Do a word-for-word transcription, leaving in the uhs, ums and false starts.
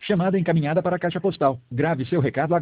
Chamada encaminhada para a caixa postal. Grave seu recado agora.